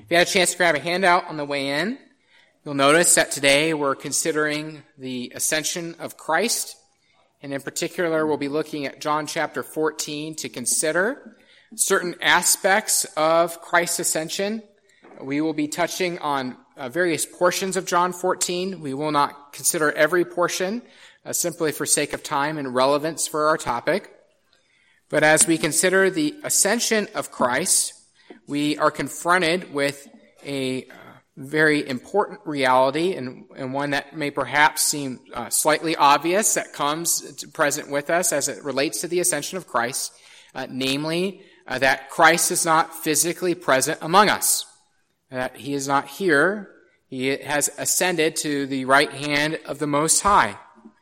If you had a chance to grab a handout on the way in, you'll notice that today we're considering the ascension of Christ. And in particular, we'll be looking at John chapter 14 to consider certain aspects of Christ's ascension. We will be touching on various portions of John 14. We will not consider every portion simply for sake of time and relevance for our topic. But as we consider the ascension of Christ, we are confronted with a very important reality and one that may perhaps seem slightly obvious that comes present with us as it relates to the ascension of Christ, namely that Christ is not physically present among us, that he is not here. He has ascended to the right hand of the Most High.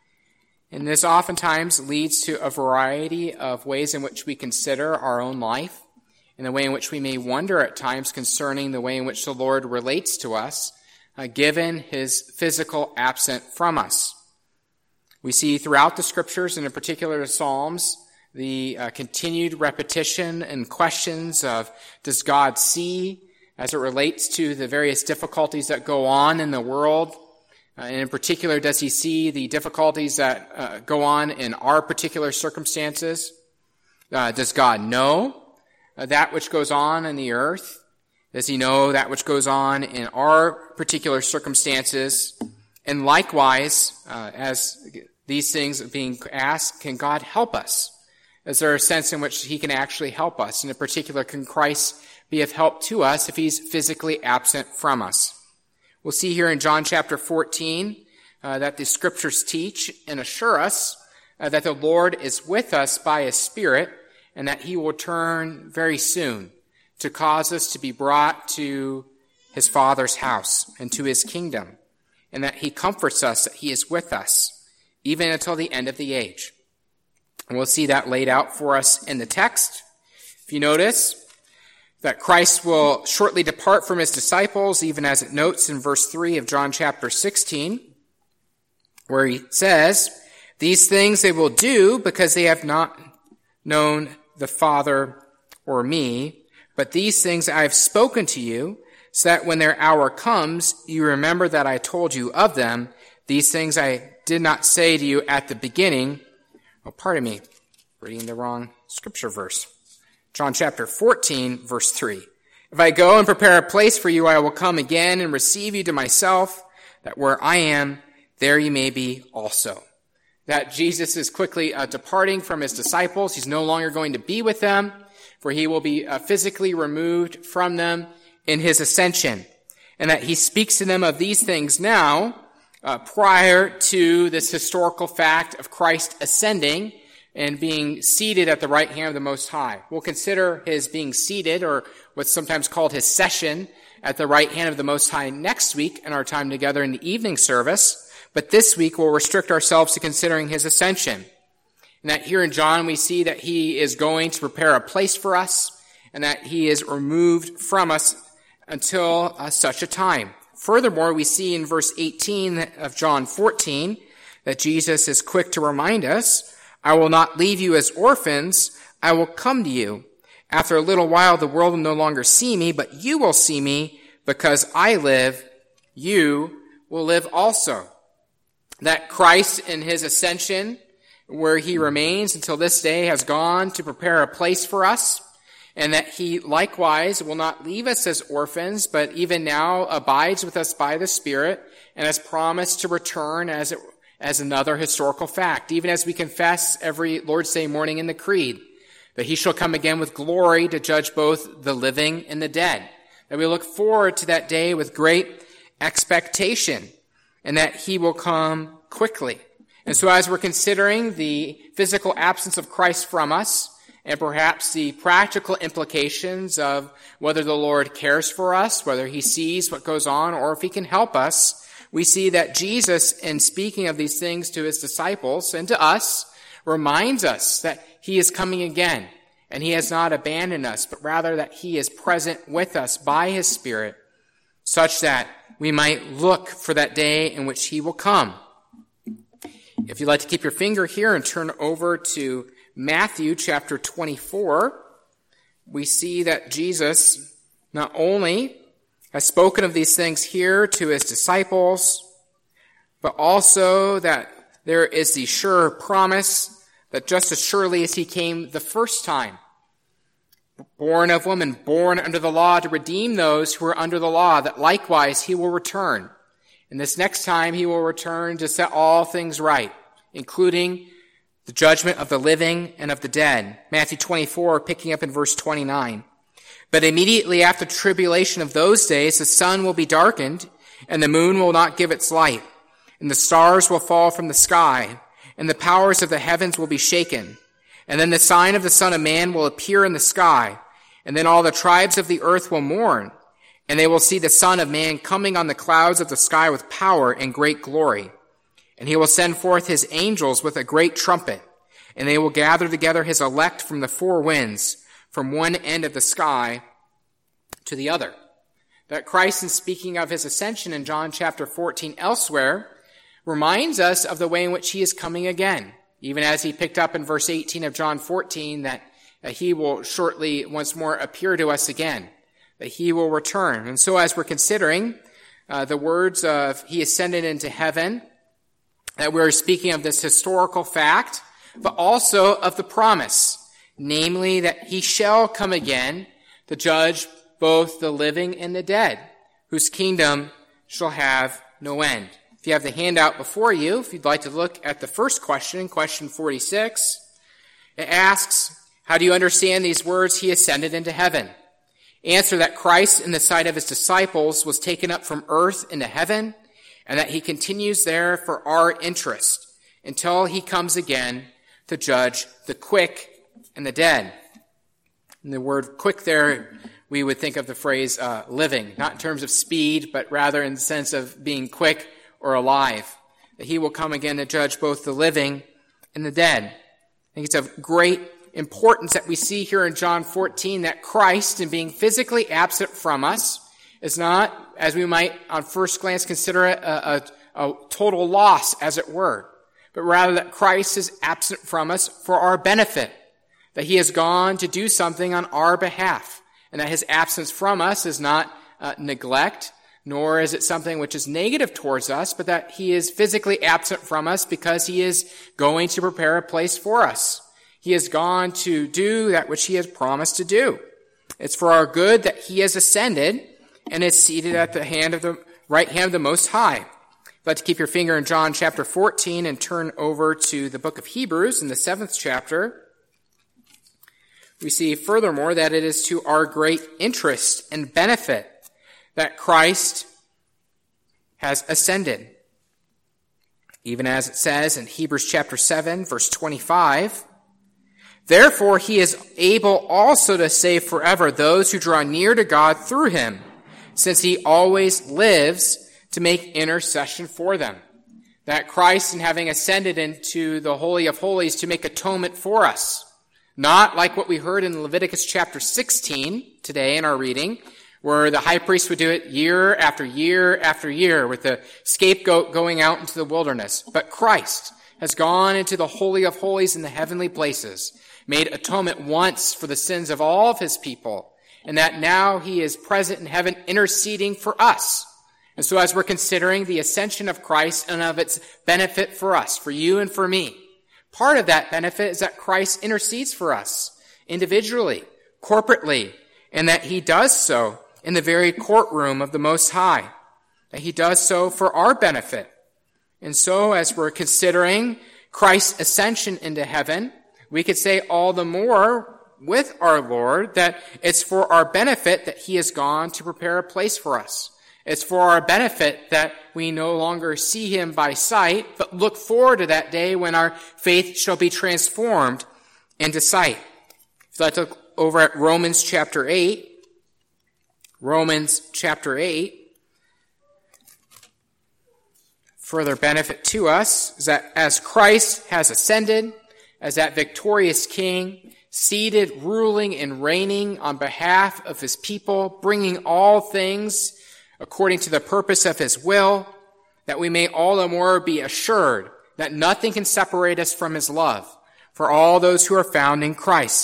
And this oftentimes leads to a variety of ways in which we consider our own life, and the way in which we may wonder at times concerning the way in which the Lord relates to us, given his physical absence from us. We see throughout the Scriptures, and in particular the Psalms, the continued repetition and questions of, does God see as it relates to the various difficulties that go on in the world? And in particular, does he see the difficulties that go on in our particular circumstances? Does God know that which goes on in the earth? Does he know that which goes on in our particular circumstances? And likewise, as these things are being asked, can God help us? Is there a sense in which he can actually help us? And in particular, can Christ be of help to us if he's physically absent from us? We'll see here in John chapter 14 that the Scriptures teach and assure us that the Lord is with us by his Spirit, and that he will return very soon to cause us to be brought to his Father's house and to his kingdom, and that he comforts us, that he is with us, even until the end of the age. And we'll see that laid out for us in the text. If you notice that Christ will shortly depart from his disciples, even as it notes in verse 3 of John chapter 16, where he says, "These things they will do because they have not known the Father or me, but these things I have spoken to you, so that when their hour comes, you remember that I told you of them. These things I did not say to you at the beginning." Oh, pardon me, reading the wrong scripture verse. John chapter 14, verse 3. "If I go and prepare a place for you, I will come again and receive you to myself, that where I am, there you may be also." That Jesus is quickly departing from his disciples. He's no longer going to be with them, for he will be physically removed from them in his ascension. And that he speaks to them of these things now, prior to this historical fact of Christ ascending and being seated at the right hand of the Most High. We'll consider his being seated, or what's sometimes called his session, at the right hand of the Most High next week in our time together in the evening service. But this week we'll restrict ourselves to considering his ascension. And that here in John we see that he is going to prepare a place for us, and that he is removed from us until such a time. Furthermore, we see in verse 18 of John 14 that Jesus is quick to remind us, "I will not leave you as orphans, I will come to you. After a little while the world will no longer see me, but you will see me, because I live, you will live also." That Christ in his ascension, where he remains until this day, has gone to prepare a place for us, and that he likewise will not leave us as orphans, but even now abides with us by the Spirit, and has promised to return as another historical fact, even as we confess every Lord's Day morning in the Creed, that he shall come again with glory to judge both the living and the dead. That we look forward to that day with great expectation, and that he will come quickly. And so as we're considering the physical absence of Christ from us, and perhaps the practical implications of whether the Lord cares for us, whether he sees what goes on, or if he can help us, we see that Jesus, in speaking of these things to his disciples and to us, reminds us that he is coming again, and he has not abandoned us, but rather that he is present with us by his Spirit, such that we might look for that day in which he will come. If you'd like to keep your finger here and turn over to Matthew chapter 24, we see that Jesus not only has spoken of these things here to his disciples, but also that there is the sure promise that just as surely as he came the first time, born of woman, born under the law to redeem those who are under the law, that likewise he will return. And this next time he will return to set all things right, including the judgment of the living and of the dead. Matthew 24, picking up in verse 29. But immediately after the tribulation of those days, the sun will be darkened, and the moon will not give its light, and the stars will fall from the sky, and the powers of the heavens will be shaken. And then the sign of the Son of Man will appear in the sky, and then all the tribes of the earth will mourn, and they will see the Son of Man coming on the clouds of the sky with power and great glory. And he will send forth his angels with a great trumpet, and they will gather together his elect from the four winds, from one end of the sky to the other. That Christ, in speaking of his ascension in John chapter 14 elsewhere, reminds us of the way in which he is coming again, even as he picked up in verse 18 of John 14 that he will shortly once more appear to us again, that he will return. And so as we're considering the words of he ascended into heaven, that we're speaking of this historical fact, but also of the promise, namely that he shall come again to judge both the living and the dead, whose kingdom shall have no end. If you have the handout before you, if you'd like to look at the first question, question 46, it asks, how do you understand these words, he ascended into heaven? Answer, that Christ in the sight of his disciples was taken up from earth into heaven, and that he continues there for our interest until he comes again to judge the quick and the dead. And the word quick there, we would think of the phrase living, not in terms of speed, but rather in the sense of being quick or alive. That he will come again to judge both the living and the dead. I think it's of great importance that we see here in John 14 that Christ, in being physically absent from us, is not, as we might on first glance consider it, a total loss, as it were, but rather that Christ is absent from us for our benefit, that he has gone to do something on our behalf, and that his absence from us is not neglect, nor is it something which is negative towards us, but that he is physically absent from us because he is going to prepare a place for us. He has gone to do that which he has promised to do. It's for our good that he has ascended and is seated at the right hand of the Most High. You'd like to keep your finger in John chapter 14 and turn over to the book of Hebrews in the 7th chapter. We see furthermore that it is to our great interest and benefit that Christ has ascended. Even as it says in Hebrews chapter 7, verse 25, therefore he is able also to save forever those who draw near to God through him, since he always lives to make intercession for them. That Christ, in having ascended into the Holy of Holies to make atonement for us, not like what we heard in Leviticus chapter 16 today in our reading, where the high priest would do it year after year after year with the scapegoat going out into the wilderness. But Christ has gone into the Holy of Holies in the heavenly places, made atonement once for the sins of all of his people, and that now he is present in heaven interceding for us. And so as we're considering the ascension of Christ and of its benefit for us, for you and for me, part of that benefit is that Christ intercedes for us individually, corporately, and that he does so in the very courtroom of the Most High, that he does so for our benefit. And so as we're considering Christ's ascension into heaven, we could say all the more with our Lord that it's for our benefit that he has gone to prepare a place for us. It's for our benefit that we no longer see him by sight, but look forward to that day when our faith shall be transformed into sight. If I look over at Romans chapter 8, further benefit to us is that as Christ has ascended, as that victorious king, seated, ruling, and reigning on behalf of his people, bringing all things according to the purpose of his will, that we may all the more be assured that nothing can separate us from his love for all those who are found in Christ,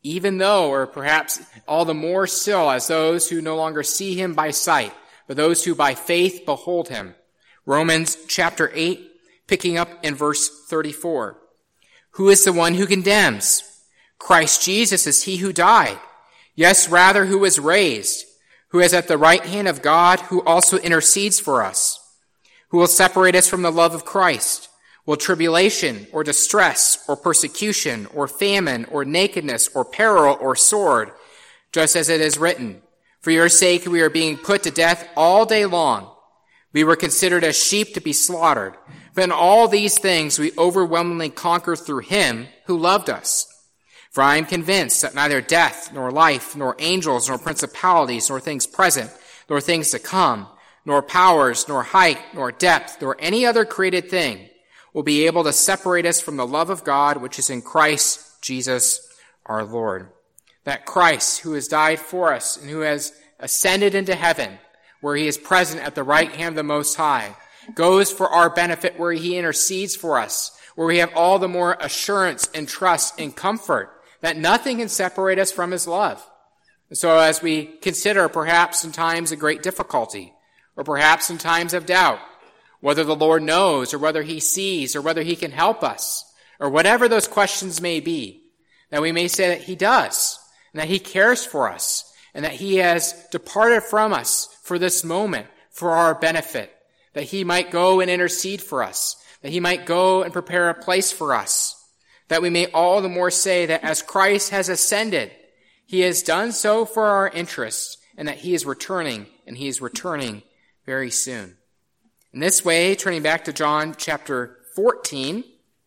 even though, or perhaps all the more still, as those who no longer see him by sight, but those who by faith behold him. Romans chapter 8, picking up in verse 34. Who is the one who condemns? Christ Jesus is he who died. Yes, rather, who was raised, who is at the right hand of God, who also intercedes for us. Who will separate us from the love of Christ? Will tribulation or distress or persecution or famine or nakedness or peril or sword? Just as it is written, for your sake we are being put to death all day long. We were considered as sheep to be slaughtered. But in all these things we overwhelmingly conquer through him who loved us. For I am convinced that neither death, nor life, nor angels, nor principalities, nor things present, nor things to come, nor powers, nor height, nor depth, nor any other created thing will be able to separate us from the love of God which is in Christ Jesus our Lord. That Christ, who has died for us and who has ascended into heaven, where he is present at the right hand of the Most High, goes for our benefit, where he intercedes for us, where we have all the more assurance and trust and comfort that nothing can separate us from his love. And so as we consider perhaps in times of great difficulty, or perhaps in times of doubt, whether the Lord knows, or whether he sees, or whether he can help us, or whatever those questions may be, that we may say that he does, and that he cares for us, and that he has departed from us for this moment, for our benefit, that he might go and intercede for us, that he might go and prepare a place for us, that we may all the more say that as Christ has ascended, he has done so for our interest, and that he is returning, and he is returning very soon. In this way, turning back to John chapter 14,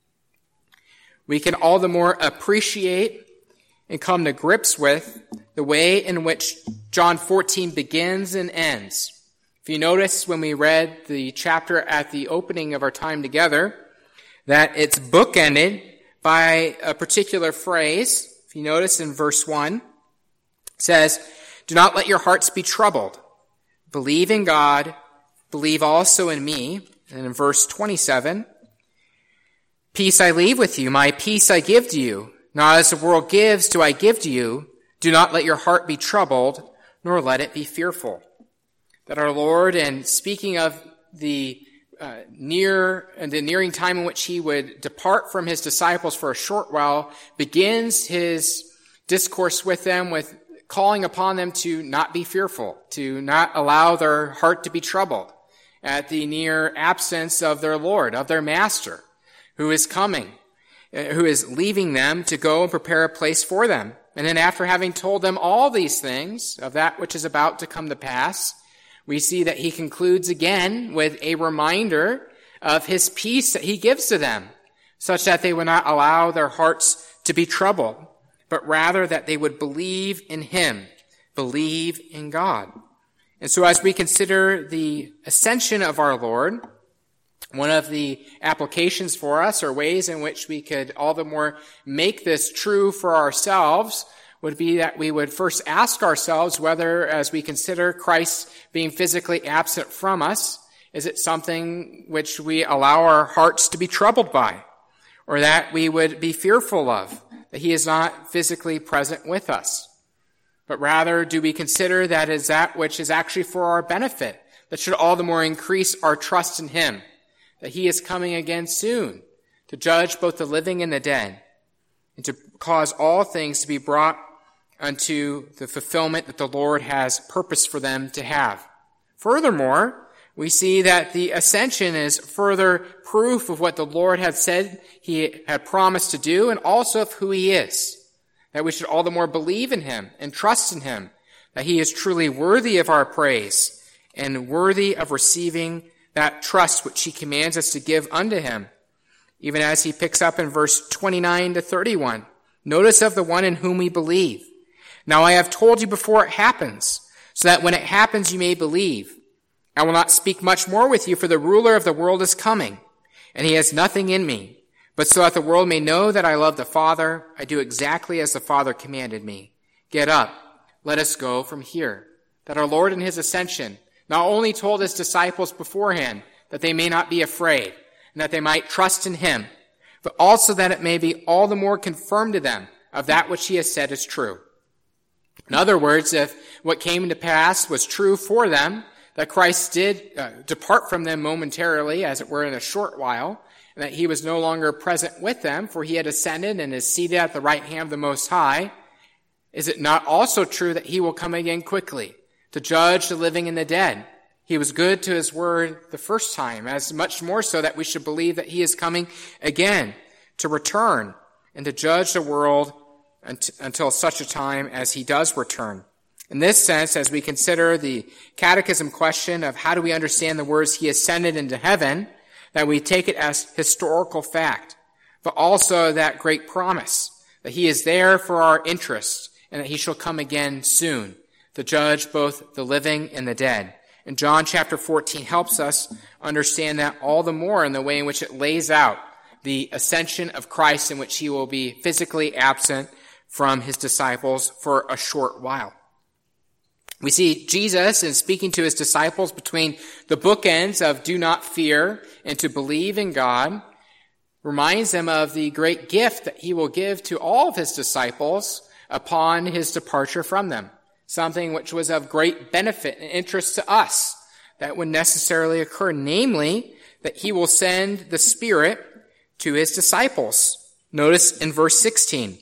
we can all the more appreciate and come to grips with the way in which John 14 begins and ends. If you notice when we read the chapter at the opening of our time together, that it's bookended by a particular phrase. If you notice in verse 1, it says, do not let your hearts be troubled. Believe in God, believe also in me. And in verse 27, peace I leave with you, my peace I give to you. Not as the world gives do I give to you. Do not let your heart be troubled, nor let it be fearful. That our Lord, and speaking of the nearing time in which he would depart from his disciples for a short while, begins his discourse with them with calling upon them to not be fearful, to not allow their heart to be troubled at the near absence of their Lord, of their Master, who is coming, who is leaving them to go and prepare a place for them. And then after having told them all these things of that which is about to come to pass, we see that he concludes again with a reminder of his peace that he gives to them, such that they would not allow their hearts to be troubled, but rather that they would believe in him, believe in God. And so as we consider the ascension of our Lord, one of the applications for us, or ways in which we could all the more make this true for ourselves, would be that we would first ask ourselves whether, as we consider Christ being physically absent from us, is it something which we allow our hearts to be troubled by, or that we would be fearful of, that he is not physically present with us? But rather, do we consider that is that which is actually for our benefit, that should all the more increase our trust in him, that he is coming again soon to judge both the living and the dead, and to cause all things to be brought unto the fulfillment that the Lord has purposed for them to have. Furthermore, we see that the ascension is further proof of what the Lord had said he had promised to do, and also of who he is, that we should all the more believe in him and trust in him, that he is truly worthy of our praise and worthy of receiving that trust which he commands us to give unto him. Even as he picks up in verse 29 to 31, notice of the one in whom we believe. Now I have told you before it happens, so that when it happens you may believe. I will not speak much more with you, for the ruler of the world is coming, and he has nothing in me. But so that the world may know that I love the Father, I do exactly as the Father commanded me. Get up, let us go from here. That our Lord in his ascension not only told his disciples beforehand that they may not be afraid, and that they might trust in him, but also that it may be all the more confirmed to them of that which he has said is true. In other words, if what came to pass was true for them, that Christ did depart from them momentarily, as it were in a short while, and that he was no longer present with them, for he had ascended and is seated at the right hand of the Most High, is it not also true that he will come again quickly to judge the living and the dead? He was good to his word the first time, as much more so that we should believe that he is coming again to return and to judge the world until such a time as he does return. In this sense, as we consider the catechism question of how do we understand the words he ascended into heaven, that we take it as historical fact, but also that great promise that he is there for our interest and that he shall come again soon to judge both the living and the dead. And John chapter 14 helps us understand that all the more in the way in which it lays out the ascension of Christ, in which he will be physically absent from his disciples for a short while. We see Jesus in speaking to his disciples between the bookends of do not fear and to believe in God, reminds them of the great gift that he will give to all of his disciples upon his departure from them, something which was of great benefit and interest to us that would necessarily occur, namely that he will send the Spirit to his disciples. Notice in verse 16,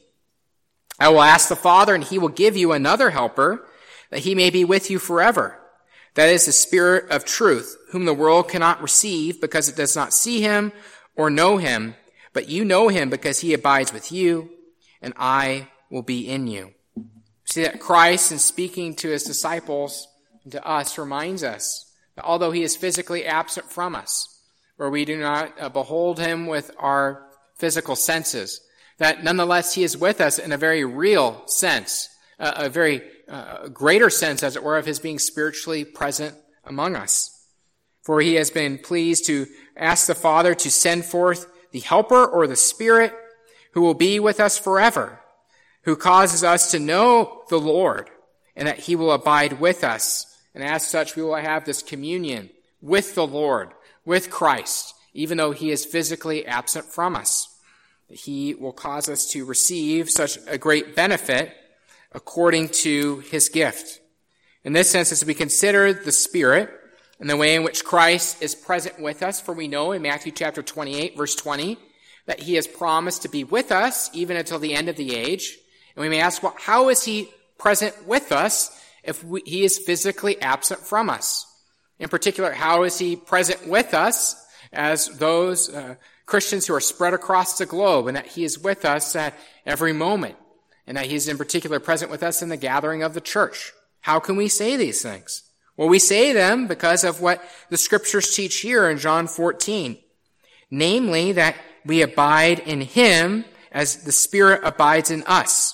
I will ask the Father, and he will give you another helper, that he may be with you forever. That is the Spirit of truth, whom the world cannot receive because it does not see him or know him, but you know him because he abides with you, and I will be in you. See that Christ, in speaking to his disciples and to us, reminds us that although he is physically absent from us, where we do not behold him with our physical senses, that nonetheless he is with us in a very real sense, a very greater sense, as it were, of his being spiritually present among us. For he has been pleased to ask the Father to send forth the Helper, or the Spirit, who will be with us forever, who causes us to know the Lord, and that he will abide with us. And as such, we will have this communion with the Lord, with Christ, even though he is physically absent from us. He will cause us to receive such a great benefit according to his gift. In this sense, as we consider the Spirit and the way in which Christ is present with us, for we know in Matthew chapter 28, verse 20, that he has promised to be with us even until the end of the age. And we may ask, well, how is he present with us if he is physically absent from us? In particular, how is he present with us as those Christians who are spread across the globe, and that he is with us at every moment, and that he is in particular present with us in the gathering of the church? How can we say these things? Well, we say them because of what the scriptures teach here in John 14, namely that we abide in him as the Spirit abides in us,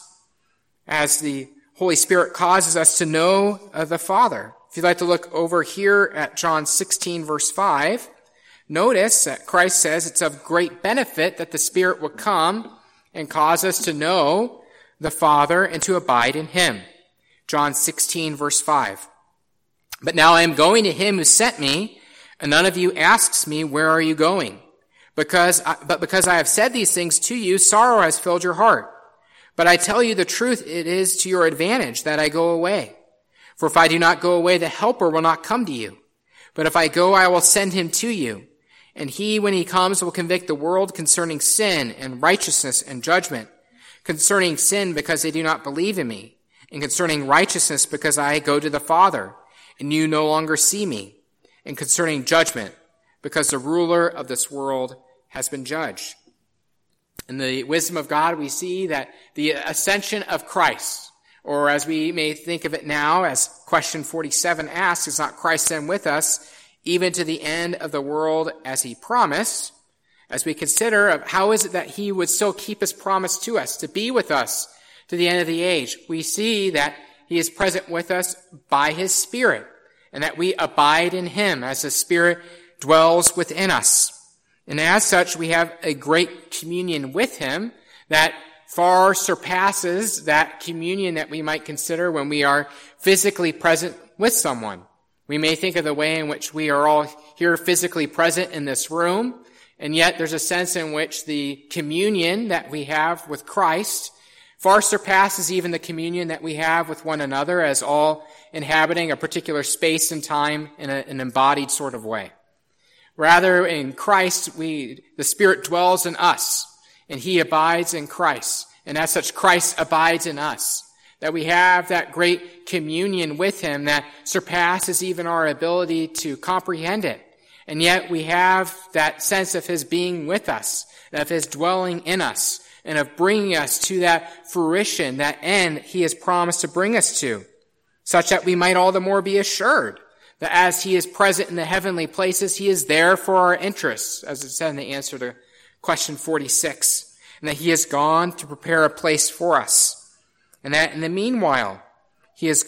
as the Holy Spirit causes us to know the Father. If you'd like to look over here at John 16, verse 5, notice that Christ says it's of great benefit that the Spirit would come and cause us to know the Father and to abide in him. John 16, verse 5. But now I am going to him who sent me, and none of you asks me, where are you going? But because I have said these things to you, sorrow has filled your heart. But I tell you the truth, it is to your advantage that I go away. For if I do not go away, the Helper will not come to you. But if I go, I will send him to you. And he, when he comes, will convict the world concerning sin and righteousness and judgment. Concerning sin, because they do not believe in me. And concerning righteousness, because I go to the Father, and you no longer see me. And concerning judgment, because the ruler of this world has been judged. In the wisdom of God, we see that the ascension of Christ, or as we may think of it now, as question 47 asks, is not Christ then with us, even to the end of the world as he promised? As we consider how is it that he would still keep his promise to us, to be with us to the end of the age, we see that he is present with us by his Spirit, and that we abide in him as the Spirit dwells within us. And as such, we have a great communion with him that far surpasses that communion that we might consider when we are physically present with someone. We may think of the way in which we are all here physically present in this room, and yet there's a sense in which the communion that we have with Christ far surpasses even the communion that we have with one another as all inhabiting a particular space and time in an embodied sort of way. Rather, in Christ, the Spirit dwells in us, and he abides in Christ. And as such, Christ abides in us. That we have that great communion with him that surpasses even our ability to comprehend it. And yet we have that sense of his being with us, of his dwelling in us, and of bringing us to that fruition, that end he has promised to bring us to, such that we might all the more be assured that as he is present in the heavenly places, he is there for our interests, as it said in the answer to question 46, and that he has gone to prepare a place for us. And that in the meanwhile, he has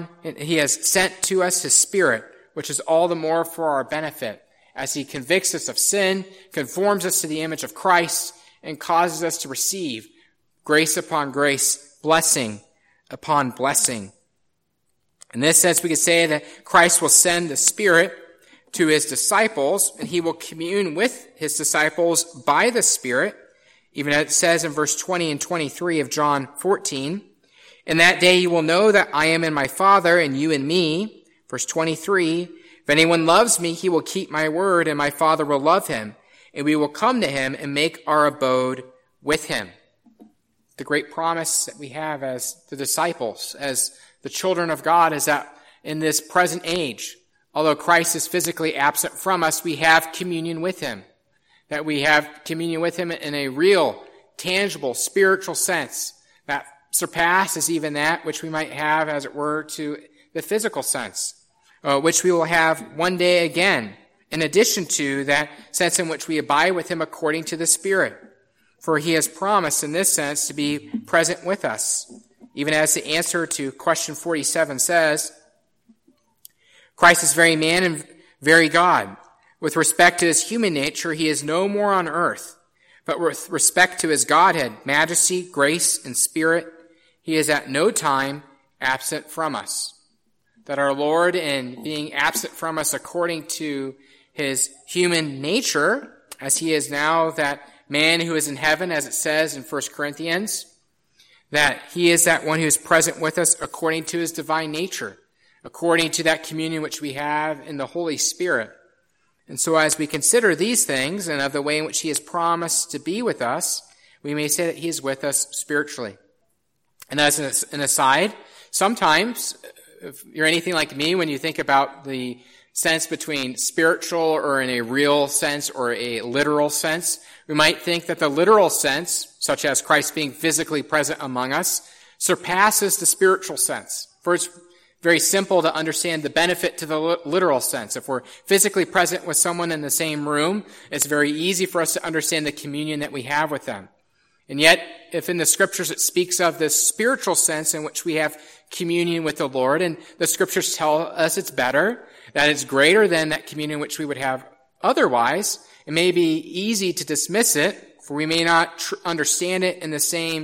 sent to us his Spirit, which is all the more for our benefit, as he convicts us of sin, conforms us to the image of Christ, and causes us to receive grace upon grace, blessing upon blessing. In this sense, we could say that Christ will send the Spirit to his disciples, and he will commune with his disciples by the Spirit, even as it says in verse 20 and 23 of John 14, "In that day you will know that I am in my Father, and you in me." Verse 23, "If anyone loves me, he will keep my word, and my Father will love him, and we will come to him and make our abode with him." The great promise that we have as the disciples, as the children of God, is that in this present age, although Christ is physically absent from us, we have communion with him. That we have communion with him in a real, tangible, spiritual sense that surpasses even that which we might have, as it were, to the physical sense, which we will have one day again, in addition to that sense in which we abide with him according to the Spirit. For he has promised in this sense to be present with us. Even as the answer to question 47 says, Christ is very man and very God. With respect to his human nature, he is no more on earth. But with respect to his Godhead, majesty, grace, and Spirit, he is at no time absent from us. That our Lord, in being absent from us according to his human nature, as he is now that man who is in heaven, as it says in 1 Corinthians, that he is that one who is present with us according to his divine nature, according to that communion which we have in the Holy Spirit. And so as we consider these things and of the way in which he has promised to be with us, we may say that he is with us spiritually. And as an aside, sometimes, if you're anything like me, when you think about the sense between spiritual or in a real sense or a literal sense, we might think that the literal sense, such as Christ being physically present among us, surpasses the spiritual sense. For it's very simple to understand the benefit to the literal sense. If we're physically present with someone in the same room, it's very easy for us to understand the communion that we have with them. And yet, if in the scriptures it speaks of this spiritual sense in which we have communion with the Lord, and the scriptures tell us it's better, that it's greater than that communion which we would have otherwise, it may be easy to dismiss it, for we may not understand it in the same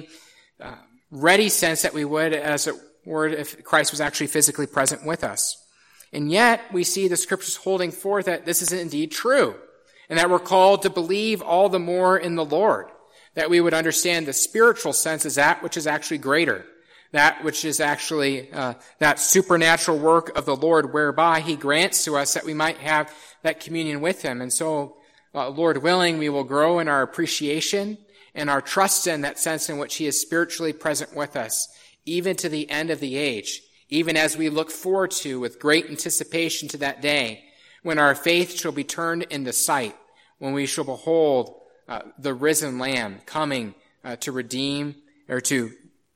ready sense that we would as it were if Christ was actually physically present with us. And yet, we see the scriptures holding forth that this is indeed true, and that we're called to believe all the more in the Lord, that we would understand the spiritual sense as that which is actually greater, that which is actually that supernatural work of the Lord whereby he grants to us that we might have that communion with him. And so, Lord willing, we will grow in our appreciation and our trust in that sense in which he is spiritually present with us, even to the end of the age, even as we look forward to with great anticipation to that day when our faith shall be turned into sight, when we shall behold the risen Lamb coming to redeem or to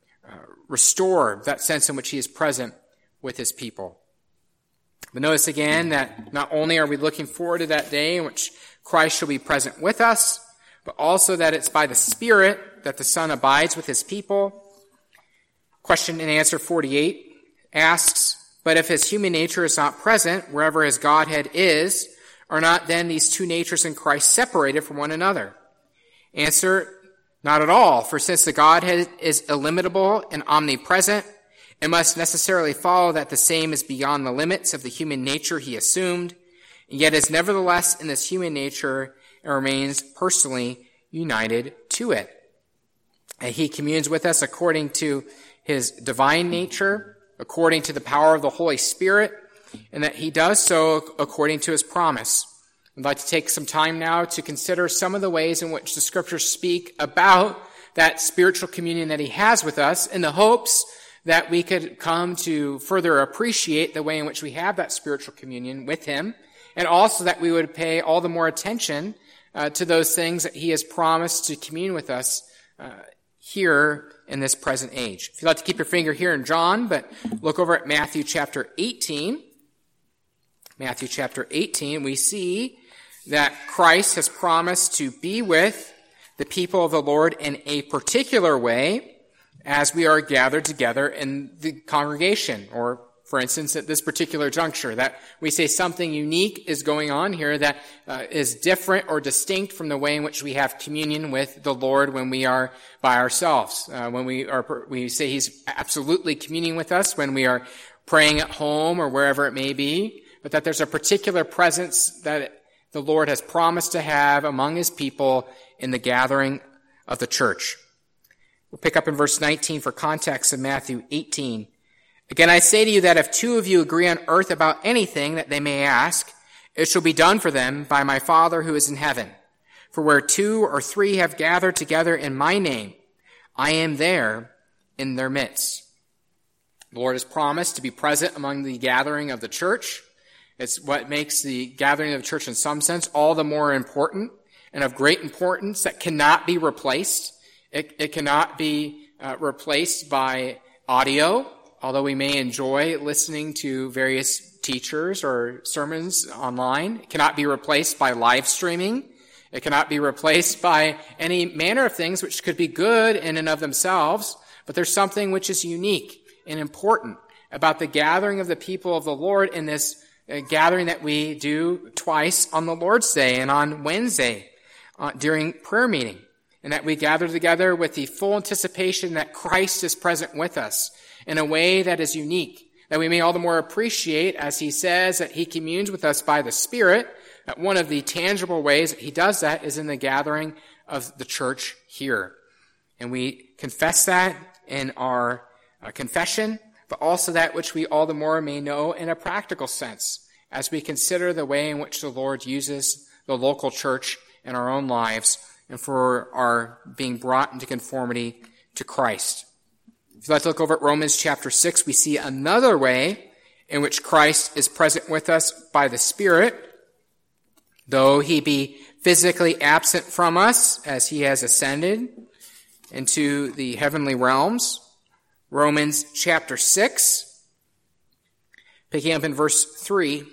restore that sense in which he is present with his people. But notice again that not only are we looking forward to that day in which Christ shall be present with us, but also that it's by the Spirit that the Son abides with his people. Question and answer 48 asks, "But if his human nature is not present wherever his Godhead is, are not then these two natures in Christ separated from one another?" Answer, not at all, for since the Godhead is illimitable and omnipresent, it must necessarily follow that the same is beyond the limits of the human nature he assumed, and yet is nevertheless in this human nature and remains personally united to it. He communes with us according to his divine nature, according to the power of the Holy Spirit, and that he does so according to his promise. I'd like to take some time now to consider some of the ways in which the scriptures speak about that spiritual communion that he has with us, in the hopes that we could come to further appreciate the way in which we have that spiritual communion with him, and also that we would pay all the more attention to those things that he has promised to commune with us here in this present age. If you'd like to keep your finger here in John, but look over at Matthew chapter 18. Matthew chapter 18, we see that Christ has promised to be with the people of the Lord in a particular way as we are gathered together in the congregation, or for instance, at this particular juncture, that we say something unique is going on here that is different or distinct from the way in which we have communion with the Lord when we are by ourselves. When we say he's absolutely communing with us when we are praying at home or wherever it may be, but that there's a particular presence that the Lord has promised to have among his people in the gathering of the church. We'll pick up in verse 19 for context of Matthew 18. Again, I say to you that if two of you agree on earth about anything that they may ask, it shall be done for them by my Father who is in heaven. For where 2 or 3 have gathered together in my name, I am there in their midst. The Lord has promised to be present among the gathering of the church. It's what makes the gathering of the church in some sense all the more important and of great importance, that cannot be replaced. It cannot be replaced by audio, although we may enjoy listening to various teachers or sermons online. It cannot be replaced by live streaming. It cannot be replaced by any manner of things which could be good in and of themselves, but there's something which is unique and important about the gathering of the people of the Lord in this gathering that we do twice on the Lord's Day and on Wednesday during prayer meeting, and that we gather together with the full anticipation that Christ is present with us in a way that is unique, that we may all the more appreciate, as he says, that he communes with us by the Spirit, that one of the tangible ways that he does that is in the gathering of the church here. And we confess that in our confession, but also that which we all the more may know in a practical sense as we consider the way in which the Lord uses the local church in our own lives and for our being brought into conformity to Christ. If you'd like to look over at Romans chapter 6, we see another way in which Christ is present with us by the Spirit, though he be physically absent from us as he has ascended into the heavenly realms. Romans chapter 6, picking up in verse 3.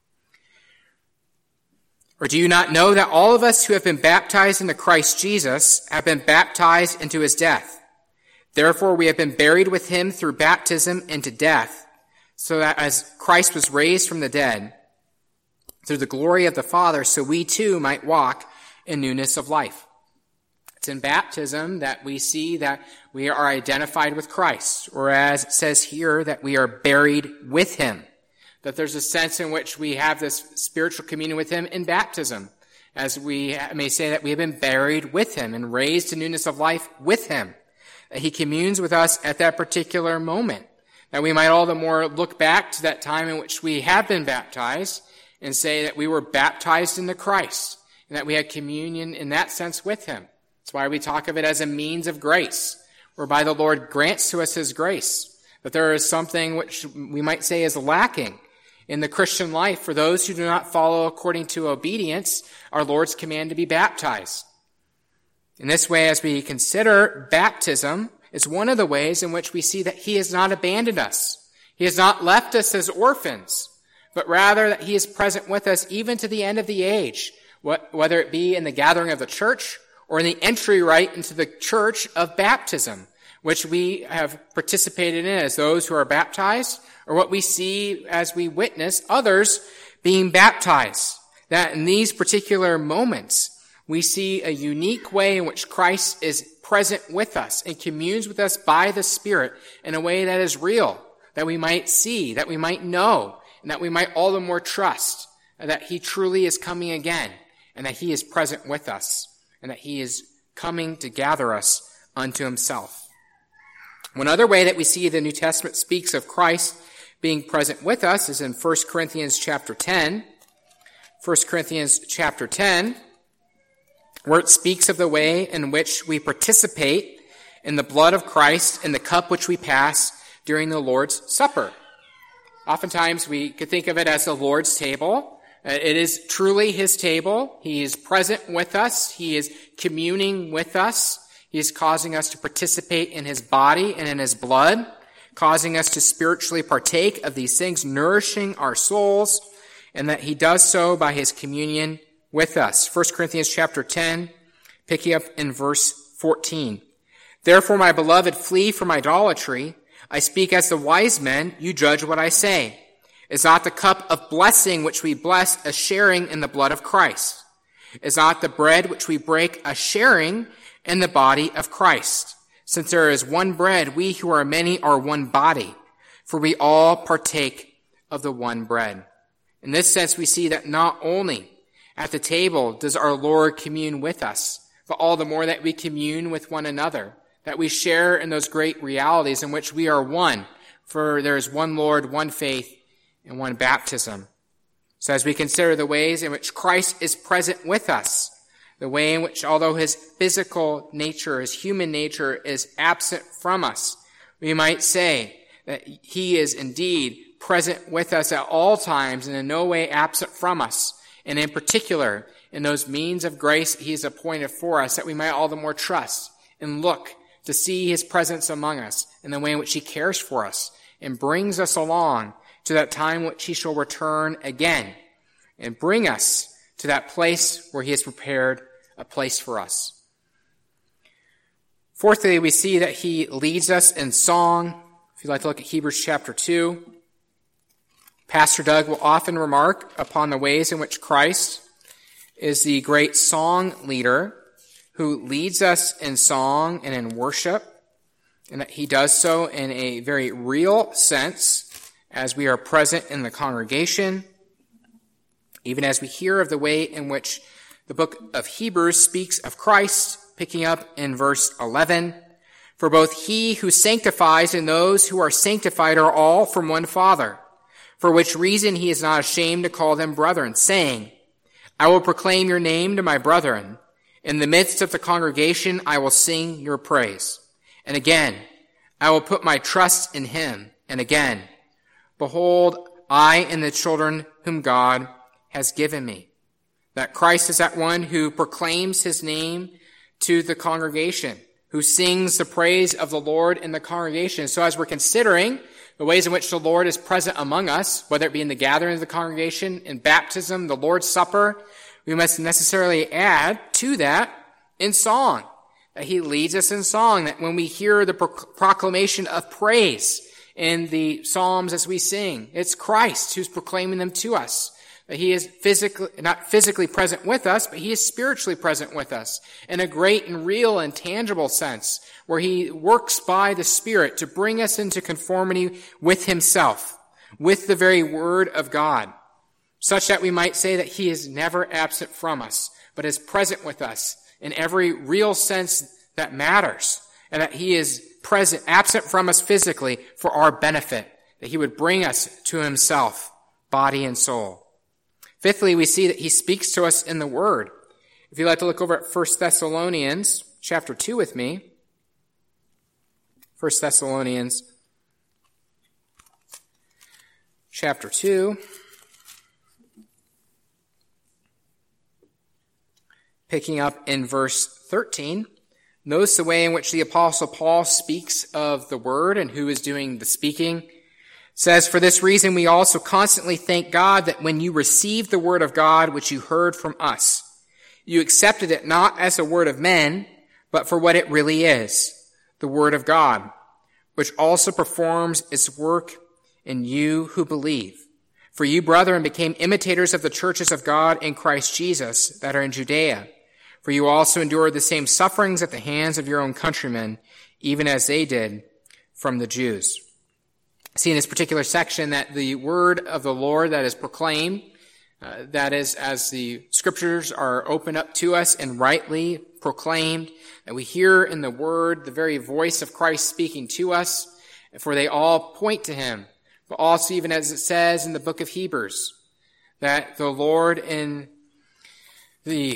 Or do you not know that all of us who have been baptized into Christ Jesus have been baptized into his death? Therefore we have been buried with him through baptism into death, so that as Christ was raised from the dead through the glory of the Father, so we too might walk in newness of life. It's in baptism that we see that we are identified with Christ, or as it says here, that we are buried with him. That there's a sense in which we have this spiritual communion with him in baptism, as we may say that we have been buried with him and raised to newness of life with him. That he communes with us at that particular moment. That we might all the more look back to that time in which we have been baptized and say that we were baptized into Christ, and that we had communion in that sense with him. That's why we talk of it as a means of grace, whereby the Lord grants to us his grace. But there is something which we might say is lacking in the Christian life for those who do not follow according to obedience our Lord's command to be baptized. In this way, as we consider baptism, is one of the ways in which we see that he has not abandoned us. He has not left us as orphans, but rather that he is present with us even to the end of the age, whether it be in the gathering of the church or in the entry rite into the church of baptism, which we have participated in as those who are baptized, or what we see as we witness others being baptized. That in these particular moments, we see a unique way in which Christ is present with us and communes with us by the Spirit in a way that is real, that we might see, that we might know, and that we might all the more trust that he truly is coming again, and that he is present with us, and that he is coming to gather us unto himself. One other way that we see the New Testament speaks of Christ being present with us is in 1 Corinthians chapter 10. 1 Corinthians chapter 10, where it speaks of the way in which we participate in the blood of Christ in the cup which we pass during the Lord's Supper. Oftentimes we could think of it as the Lord's table. It is truly his table. He is present with us. He is communing with us. He is causing us to participate in his body and in his blood, causing us to spiritually partake of these things, nourishing our souls, and that he does so by his communion with us. 1 Corinthians chapter 10, picking up in verse 14. Therefore, my beloved, flee from idolatry. I speak as the wise men. You judge what I say. Is not the cup of blessing which we bless a sharing in the blood of Christ? Is not the bread which we break a sharing in the body of Christ? Since there is one bread, we who are many are one body, for we all partake of the one bread. In this sense, we see that not only at the table does our Lord commune with us, but all the more that we commune with one another, that we share in those great realities in which we are one, for there is one Lord, one faith, and one baptism. So as we consider the ways in which Christ is present with us, the way in which, although his physical nature, his human nature is absent from us, we might say that he is indeed present with us at all times and in no way absent from us. And in particular, in those means of grace he has appointed for us, that we might all the more trust and look to see his presence among us in the way in which he cares for us and brings us along to that time which he shall return again and bring us to that place where he has prepared a place for us. Fourthly, we see that he leads us in song. If you'd like to look at Hebrews chapter 2, Pastor Doug will often remark upon the ways in which Christ is the great song leader who leads us in song and in worship, and that he does so in a very real sense as we are present in the congregation, even as we hear of the way in which the book of Hebrews speaks of Christ, picking up in verse 11. For both he who sanctifies and those who are sanctified are all from one Father, for which reason he is not ashamed to call them brethren, saying, I will proclaim your name to my brethren. In the midst of the congregation I will sing your praise. And again, I will put my trust in him. And again, behold, I and the children whom God has given me. That Christ is that one who proclaims his name to the congregation, who sings the praise of the Lord in the congregation. So as we're considering the ways in which the Lord is present among us, whether it be in the gathering of the congregation, in baptism, the Lord's Supper, we must necessarily add to that in song, that he leads us in song, that when we hear the proclamation of praise in the Psalms as we sing, it's Christ who's proclaiming them to us. That he is not physically present with us, but he is spiritually present with us in a great and real and tangible sense, where he works by the Spirit to bring us into conformity with himself, with the very Word of God, such that we might say that he is never absent from us, but is present with us in every real sense that matters, and that he is present, absent from us physically for our benefit, that he would bring us to himself, body and soul. Fifthly, we see that he speaks to us in the Word. If you'd like to look over at 1 Thessalonians chapter 2 with me. 1 Thessalonians chapter 2. Picking up in verse 13. Notice the way in which the Apostle Paul speaks of the Word and who is doing the speaking. Says, for this reason we also constantly thank God that when you received the word of God which you heard from us, you accepted it not as a word of men, but for what it really is, the word of God, which also performs its work in you who believe. For you, brethren, became imitators of the churches of God in Christ Jesus that are in Judea. For you also endured the same sufferings at the hands of your own countrymen, even as they did from the Jews. See in this particular section that the word of the Lord that is proclaimed, that is, as the scriptures are opened up to us and rightly proclaimed, that we hear in the word the very voice of Christ speaking to us, for they all point to him. But also, even as it says in the book of Hebrews, that the Lord in the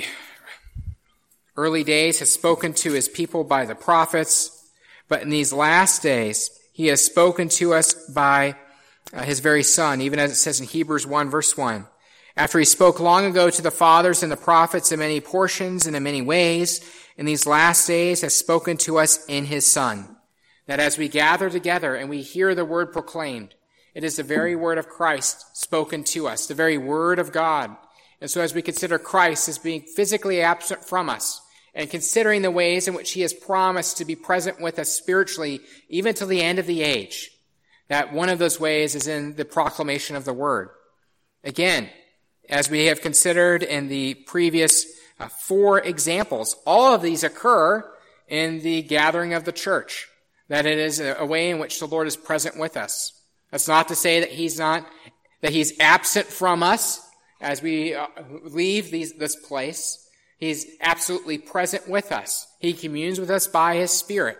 early days has spoken to his people by the prophets, but in these last days, he has spoken to us by his very Son, even as it says in Hebrews 1, verse 1. After he spoke long ago to the fathers and the prophets in many portions and in many ways, in these last days has spoken to us in his Son. That as we gather together and we hear the word proclaimed, it is the very word of Christ spoken to us, the very word of God. And so as we consider Christ as being physically absent from us, and considering the ways in which he has promised to be present with us spiritually, even till the end of the age, that one of those ways is in the proclamation of the word. Again, as we have considered in the previous 4 examples, all of these occur in the gathering of the church, that it is a way in which the Lord is present with us. That's not to say that he's absent from us as we leave this place. He's absolutely present with us. He communes with us by his Spirit.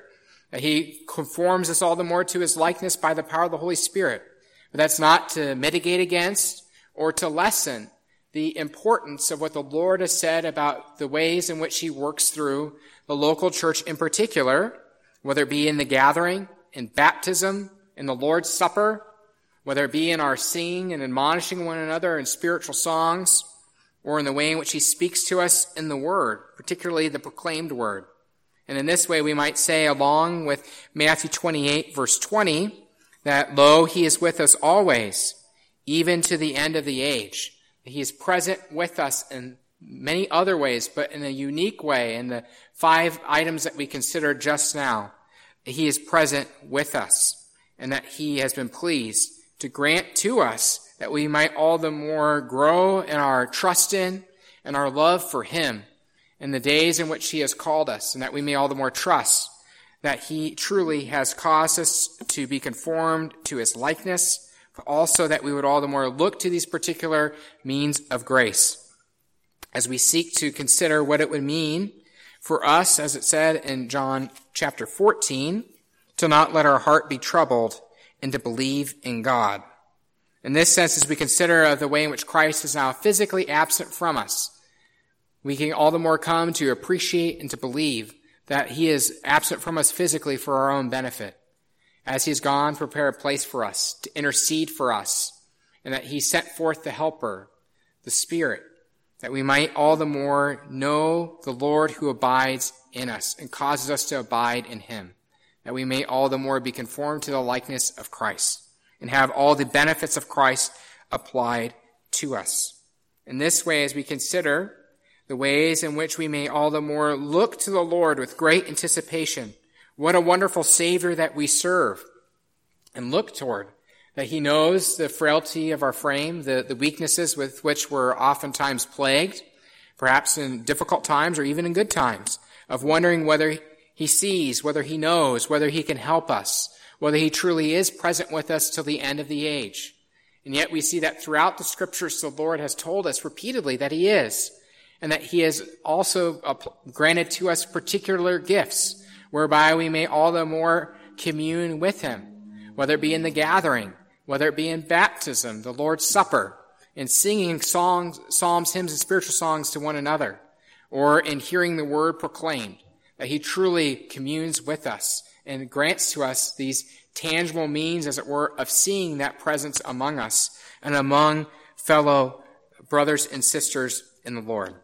He conforms us all the more to his likeness by the power of the Holy Spirit. But that's not to mitigate against or to lessen the importance of what the Lord has said about the ways in which he works through the local church in particular, whether it be in the gathering, in baptism, in the Lord's Supper, whether it be in our singing and admonishing one another in spiritual songs, or in the way in which he speaks to us in the word, particularly the proclaimed word. And in this way, we might say, along with Matthew 28, verse 20, that, lo, he is with us always, even to the end of the age. He is present with us in many other ways, but in a unique way, in the 5 items that we considered just now. He is present with us, and that he has been pleased to grant to us that we might all the more grow in our trust in and our love for him in the days in which he has called us, and that we may all the more trust that he truly has caused us to be conformed to his likeness, but also that we would all the more look to these particular means of grace as we seek to consider what it would mean for us, as it said in John chapter 14, to not let our heart be troubled and to believe in God. In this sense, as we consider the way in which Christ is now physically absent from us, we can all the more come to appreciate and to believe that he is absent from us physically for our own benefit, as he has gone to prepare a place for us, to intercede for us, and that he sent forth the Helper, the Spirit, that we might all the more know the Lord who abides in us and causes us to abide in him, that we may all the more be conformed to the likeness of Christ and have all the benefits of Christ applied to us. In this way, as we consider the ways in which we may all the more look to the Lord with great anticipation, what a wonderful Savior that we serve, and look toward, that he knows the frailty of our frame, the weaknesses with which we're oftentimes plagued, perhaps in difficult times or even in good times, of wondering whether he sees, whether he knows, whether he can help us, whether he truly is present with us till the end of the age. And yet we see that throughout the scriptures, the Lord has told us repeatedly that he is, and that he has also granted to us particular gifts, whereby we may all the more commune with him, whether it be in the gathering, whether it be in baptism, the Lord's Supper, in singing songs, psalms, hymns, and spiritual songs to one another, or in hearing the word proclaimed, that he truly communes with us and grants to us these tangible means, as it were, of seeing that presence among us and among fellow brothers and sisters in the Lord.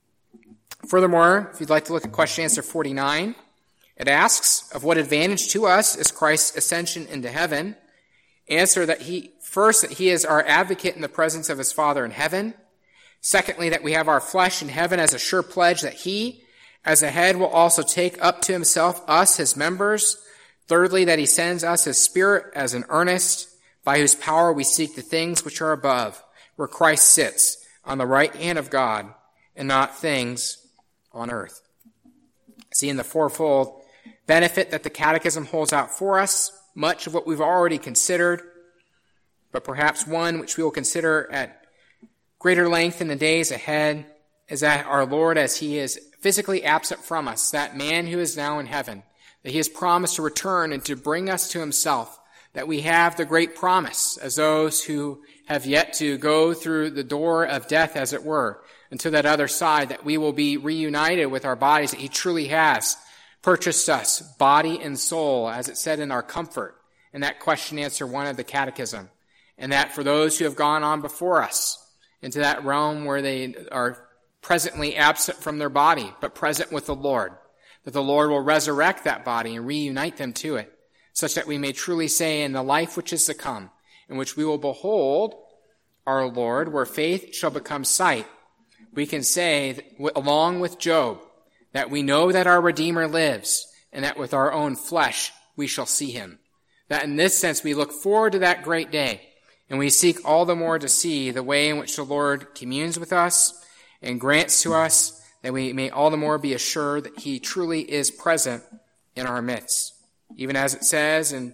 Furthermore, if you'd like to look at question answer 49, it asks, of what advantage to us is Christ's ascension into heaven? Answer that he is our advocate in the presence of his Father in heaven. Secondly, that we have our flesh in heaven as a sure pledge that he, as a head, will also take up to himself us, his members. Thirdly, that he sends us his Spirit as an earnest, by whose power we seek the things which are above, where Christ sits on the right hand of God, and not things on earth. See, in the fourfold benefit that the Catechism holds out for us, much of what we've already considered, but perhaps one which we will consider at greater length in the days ahead, is that our Lord, as he is physically absent from us, that man who is now in heaven, that he has promised to return and to bring us to himself, that we have the great promise as those who have yet to go through the door of death, as it were, and to that other side, that we will be reunited with our bodies, that he truly has purchased us, body and soul, as it said in our comfort, in that question answer 1 of the Catechism. And that for those who have gone on before us into that realm where they are presently absent from their body, but present with the Lord, that the Lord will resurrect that body and reunite them to it, such that we may truly say in the life which is to come, in which we will behold our Lord, where faith shall become sight, we can say, along with Job, that we know that our Redeemer lives, and that with our own flesh we shall see him. That in this sense we look forward to that great day, and we seek all the more to see the way in which the Lord communes with us and grants to us, that we may all the more be assured that he truly is present in our midst. Even as it says in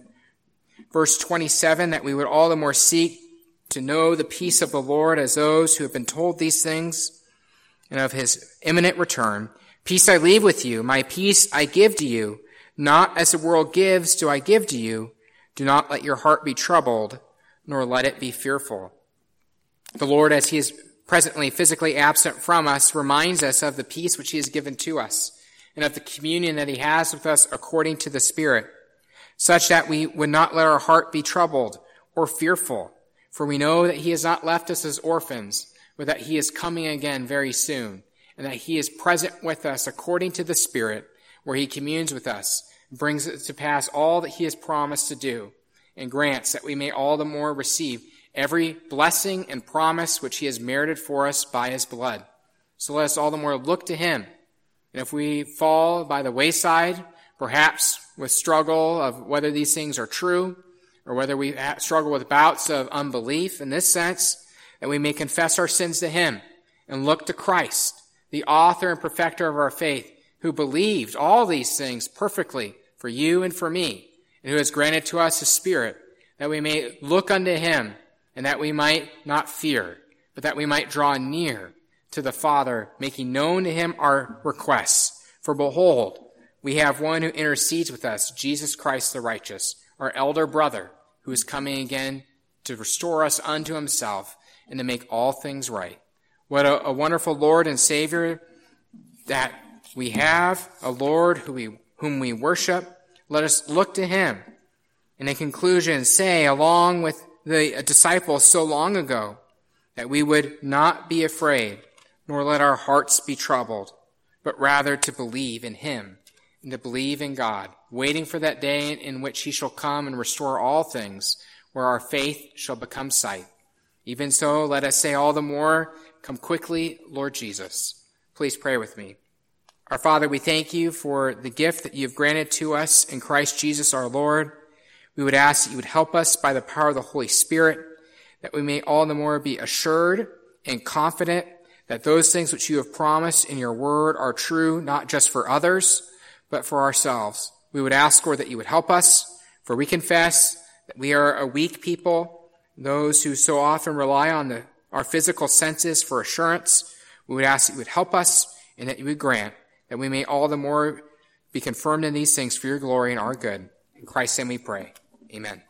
verse 27, that we would all the more seek to know the peace of the Lord as those who have been told these things, and of his imminent return. Peace I leave with you, my peace I give to you. Not as the world gives do I give to you. Do not let your heart be troubled, nor let it be fearful. The Lord, as he is presently physically absent from us, reminds us of the peace which he has given to us, and of the communion that he has with us according to the Spirit, such that we would not let our heart be troubled or fearful. For we know that he has not left us as orphans, but that he is coming again very soon, and that he is present with us according to the Spirit, where he communes with us, brings it to pass all that he has promised to do, and grants that we may all the more receive every blessing and promise which he has merited for us by his blood. So let us all the more look to him. And if we fall by the wayside, perhaps with struggle of whether these things are true, or whether we struggle with bouts of unbelief in this sense, that we may confess our sins to him and look to Christ, the author and perfecter of our faith, who believed all these things perfectly for you and for me, and who has granted to us his Spirit, that we may look unto him, and that we might not fear, but that we might draw near to the Father, making known to him our requests. For behold, we have one who intercedes with us, Jesus Christ the righteous, our elder brother, who is coming again to restore us unto himself and to make all things right. What a wonderful Lord and Savior that we have, a Lord whom we worship. Let us look to him. And in conclusion, say, along with the disciples so long ago, that we would not be afraid, nor let our hearts be troubled, but rather to believe in him and to believe in God, waiting for that day in which he shall come and restore all things, where our faith shall become sight. Even so, let us say all the more, come quickly, Lord Jesus. Please pray with me. Our Father, we thank you for the gift that you have granted to us in Christ Jesus our Lord. We would ask that you would help us by the power of the Holy Spirit, that we may all the more be assured and confident that those things which you have promised in your word are true, not just for others, but for ourselves. We would ask, Lord, that you would help us, for we confess that we are a weak people, those who so often rely on our physical senses for assurance. We would ask that you would help us and that you would grant that we may all the more be confirmed in these things for your glory and our good. In Christ's name we pray. Amen.